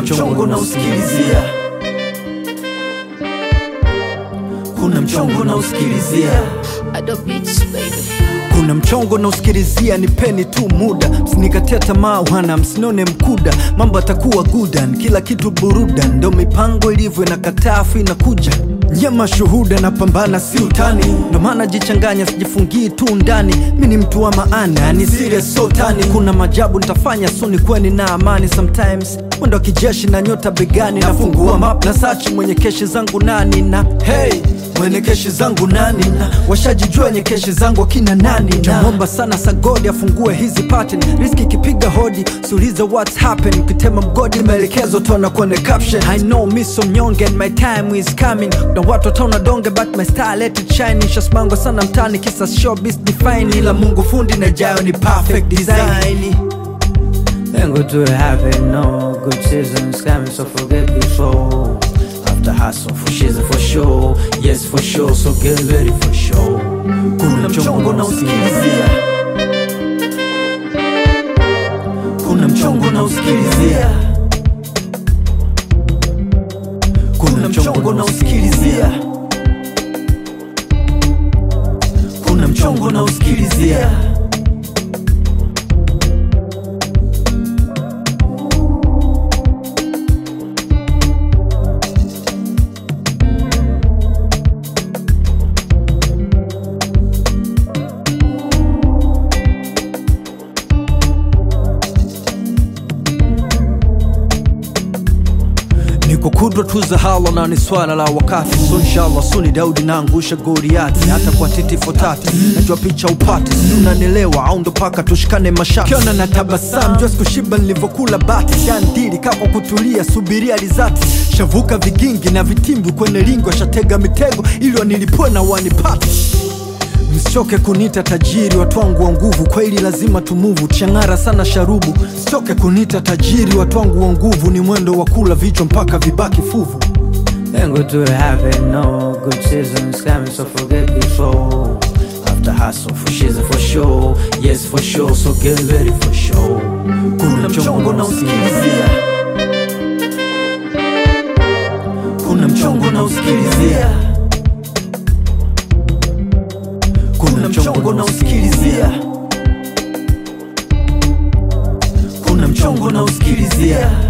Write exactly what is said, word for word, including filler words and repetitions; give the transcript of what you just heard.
mchongo na usikilizia, kuna mchongo na usikilizia. Ado Beats baby. Kuna mchongo na usikilizia, nipeni tu muda, msinikatia tamaa wana, msinone mkuda, mambo atakuwa goodan, kila kitu burudan, ndo mipango ilivyo na katafu inakuja. Nyema shuhuda na pambana si utani, ndo maana jichanganya sijifungii tu ndani, mimi ni mtu wa maana, ni serious so tani. Kuna majabu nitafanya suni kweni na amani, sometimes mwendo wa kijeshi na nyota begani, nafungua map na search mwenye keshi zangu nani, na hey mwenye keshi zangu nani, na washajijua nye keshi zangu akina nani, na mwomba sana sagodi afungue hizi pattern, riski kipiga hodi suliza what's happen, ukitema mgodi maelekezo tona kwenye caption. I know me so mnyonge and my time is coming, na watu wataona donge but my style let it shine. Nishasmango sana mtani kisa showbiz define, ila Mungu fundi na jayo ni perfect design. Then go to heaven, no good seasons coming, so forget before. After hustle for shiz for sure, yes for sure, so get ready for sure. Kuna mchongo na usikilizia, kuna mchongo na usikilizia, kuna mchongo na usikilizia, kuna mchongo na usikilizia. Niko kudra tu za hala na ni swala la wakati, so inshallah suni Daudi na angusha Goliati, hata kwa titi fotati najua picha upati, unanielewa au ndo paka tushikane mashati. Kiona na tabasamu just kushiba nilivokula bati, shandiri kako kutulia subiria rizati, shavuka vigingi na vitimbi kwenye lingo, shatega mitego ili wanilipue na wanipati. Msichoke kunita tajiri, watu wangu wa nguvu, kwa hili lazima tumuvu, changara sana sharubu. Msichoke kunita tajiri, watu wangu wa nguvu, ni mwendo wa kula vichwa mpaka vibaki fuvu. Then go to heaven, no good seasons coming, so forget before. After hustle for shiz for sure, yes for sure, so get ready for sure. Kuna mchongo na usikilizia, kuna mchongo na usikilizia, kuna mchongo na usikilizia, kuna mchongo na usikilizia.